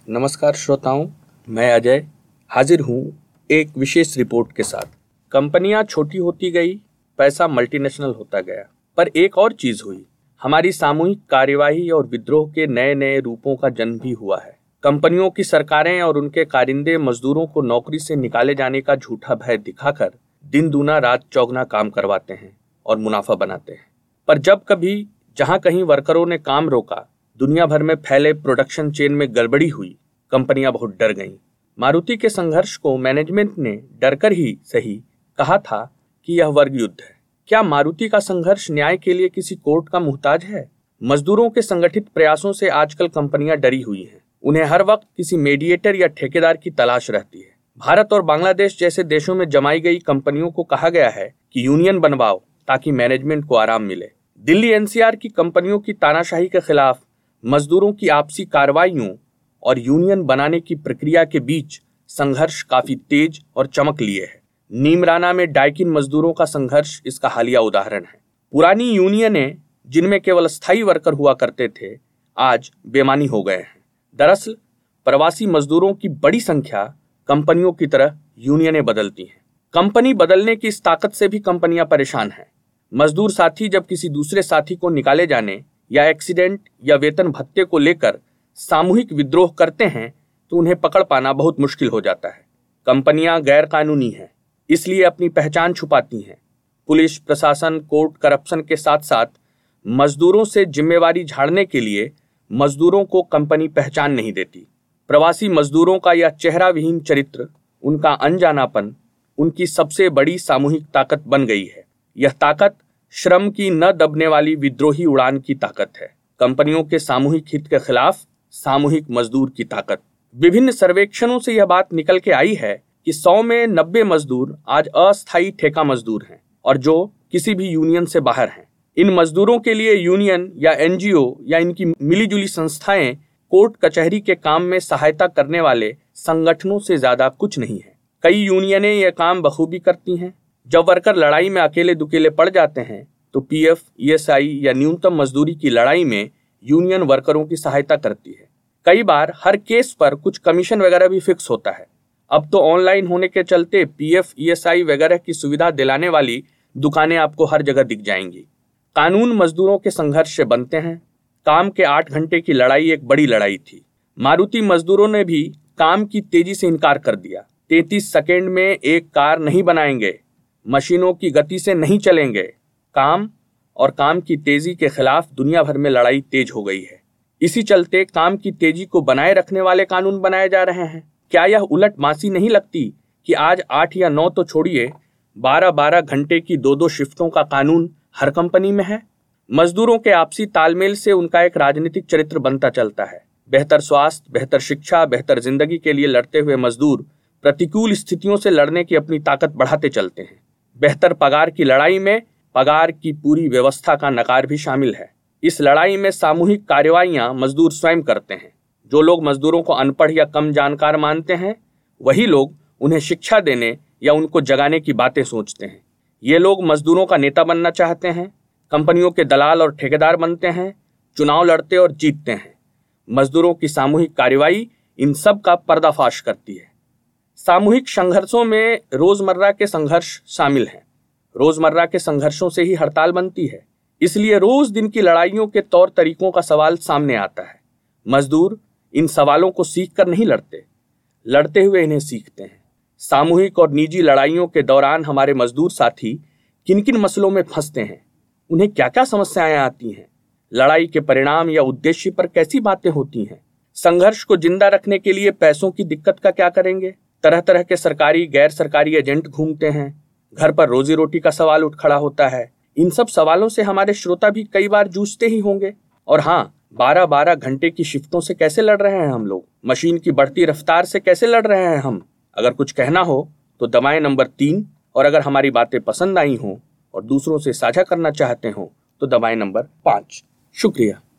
नमस्कार श्रोताओं, मैं अजय हाजिर हूँ एक विशेष रिपोर्ट के साथ। कंपनियां छोटी होती गई, पैसा मल्टीनेशनल होता गया, पर एक और चीज हुई। हमारी सामूहिक कार्यवाही और विद्रोह के नए नए रूपों का जन्म भी हुआ है। कंपनियों की सरकारें और उनके कारिंदे मजदूरों को नौकरी से निकाले जाने का झूठा भय दिखाकर दिन दूना रात चौगुना काम करवाते हैं और मुनाफा बनाते हैं। पर जब कभी जहां कहीं वर्करों ने काम रोका, दुनिया भर में फैले प्रोडक्शन चेन में गड़बड़ी हुई, कंपनियां बहुत डर गईं। मारुति के संघर्ष को मैनेजमेंट ने डरकर ही सही कहा था कि यह वर्ग युद्ध है। क्या मारुति का संघर्ष न्याय के लिए किसी कोर्ट का मुहताज है? मजदूरों के संगठित प्रयासों से आजकल कंपनियां डरी हुई हैं। उन्हें हर वक्त किसी मेडिएटर या ठेकेदार की तलाश रहती है। भारत और बांग्लादेश जैसे देशों में जमाई गई कंपनियों को कहा गया है कि यूनियन बनवाओ ताकि मैनेजमेंट को आराम मिले। दिल्ली एनसीआर की कंपनियों की तानाशाही के खिलाफ मजदूरों की आपसी कार्रवाइयों और यूनियन बनाने की प्रक्रिया के बीच संघर्ष काफी तेज और चमक लिए है। नीमराना में डाइकिन मजदूरों का संघर्ष इसका हालिया उदाहरण है। पुरानी यूनियनें जिनमें केवल स्थायी वर्कर हुआ करते थे, आज बेमानी हो गए हैं। दरअसल प्रवासी मजदूरों की बड़ी संख्या कंपनियों की तरह यूनियनें बदलती हैं। कंपनी बदलने की इस ताकत से भी कंपनियां परेशान हैं। मजदूर साथी जब किसी दूसरे साथी को निकाले जाने या एक्सीडेंट या वेतन भत्ते को लेकर सामूहिक विद्रोह करते हैं तो उन्हें पकड़ पाना बहुत मुश्किल हो जाता है। कंपनियां गैर कानूनी हैं, इसलिए अपनी पहचान छुपाती हैं। पुलिस प्रशासन, कोर्ट करप्शन के साथ साथ मजदूरों से जिम्मेवारी झाड़ने के लिए मजदूरों को कंपनी पहचान नहीं देती। प्रवासी मजदूरों का यह चेहरा विहीन चरित्र, उनका अनजानापन उनकी सबसे बड़ी सामूहिक ताकत बन गई है। यह ताकत श्रम की न दबने वाली विद्रोही उड़ान की ताकत है। कंपनियों के सामूहिक हित के खिलाफ सामूहिक मजदूर की ताकत। विभिन्न सर्वेक्षणों से यह बात निकल के आई है कि 100 में 90 मजदूर आज अस्थायी ठेका मजदूर हैं और जो किसी भी यूनियन से बाहर हैं। इन मजदूरों के लिए यूनियन या एनजीओ या इनकी मिलीजुली संस्थाएं कोर्ट कचहरी के काम में सहायता करने वाले संगठनों से ज्यादा कुछ नहीं है। कई यूनियनें यह काम बखूबी करती हैं। जब वर्कर लड़ाई में अकेले दुकेले पड़ जाते हैं तो पीएफ, ईएसआई या न्यूनतम मजदूरी की लड़ाई में यूनियन वर्करों की सहायता करती है। कई बार हर केस पर कुछ कमीशन वगैरह भी फिक्स होता है। अब तो ऑनलाइन होने के चलते पीएफ, ईएसआई वगैरह की सुविधा दिलाने वाली दुकानें आपको हर जगह दिख जाएंगी। कानून मजदूरों के संघर्ष से बनते हैं। काम के 8 घंटे की लड़ाई एक बड़ी लड़ाई थी। मारुति मजदूरों ने भी काम की तेजी से इनकार कर दिया। 33 सेकेंड में एक कार नहीं बनाएंगे, मशीनों की गति से नहीं चलेंगे। काम और काम की तेजी के खिलाफ दुनिया भर में लड़ाई तेज हो गई है। इसी चलते काम की तेजी को बनाए रखने वाले कानून बनाए जा रहे हैं। क्या यह उलट मासी नहीं लगती कि आज 8 या 9 तो छोड़िए, 12-12 घंटे की 2-2 शिफ्टों का कानून हर कंपनी में है। मजदूरों के आपसी तालमेल से उनका एक राजनीतिक चरित्र बनता चलता है। बेहतर स्वास्थ्य, बेहतर शिक्षा, बेहतर जिंदगी के लिए लड़ते हुए मजदूर प्रतिकूल स्थितियों से लड़ने की अपनी ताकत बढ़ाते चलते हैं। बेहतर पगार की लड़ाई में पगार की पूरी व्यवस्था का नकार भी शामिल है। इस लड़ाई में सामूहिक कार्रवाइयां मजदूर स्वयं करते हैं। जो लोग मजदूरों को अनपढ़ या कम जानकार मानते हैं, वही लोग उन्हें शिक्षा देने या उनको जगाने की बातें सोचते हैं। ये लोग मजदूरों का नेता बनना चाहते हैं, कंपनियों के दलाल और ठेकेदार बनते हैं, चुनाव लड़ते और जीतते हैं। मजदूरों की सामूहिक कार्रवाई इन सब का पर्दाफाश करती है। सामूहिक संघर्षों में रोजमर्रा के संघर्ष शामिल हैं। रोजमर्रा के संघर्षों से ही हड़ताल बनती है। इसलिए रोज दिन की लड़ाइयों के तौर तरीकों का सवाल सामने आता है। मजदूर इन सवालों को सीख कर नहीं लड़ते, लड़ते हुए इन्हें सीखते हैं। सामूहिक और निजी लड़ाइयों के दौरान हमारे मजदूर साथी किन किन मसलों में फंसते हैं, उन्हें क्या क्या समस्याएं आती हैं, लड़ाई के परिणाम या उद्देश्य पर कैसी बातें होती हैं, संघर्ष को जिंदा रखने के लिए पैसों की दिक्कत का क्या करेंगे। तरह तरह के सरकारी गैर सरकारी एजेंट घूमते हैं। घर पर रोजी रोटी का सवाल उठ खड़ा होता है। इन सब सवालों से हमारे श्रोता भी कई बार जूझते ही होंगे। और हाँ, 12-12 घंटे की शिफ्टों से कैसे लड़ रहे हैं हम लोग, मशीन की बढ़ती रफ्तार से कैसे लड़ रहे हैं हम। अगर कुछ कहना हो तो दबाएं नंबर 3, और अगर हमारी बातें पसंद आई हों और दूसरों से साझा करना चाहते हो तो दबाएं नंबर 5। शुक्रिया।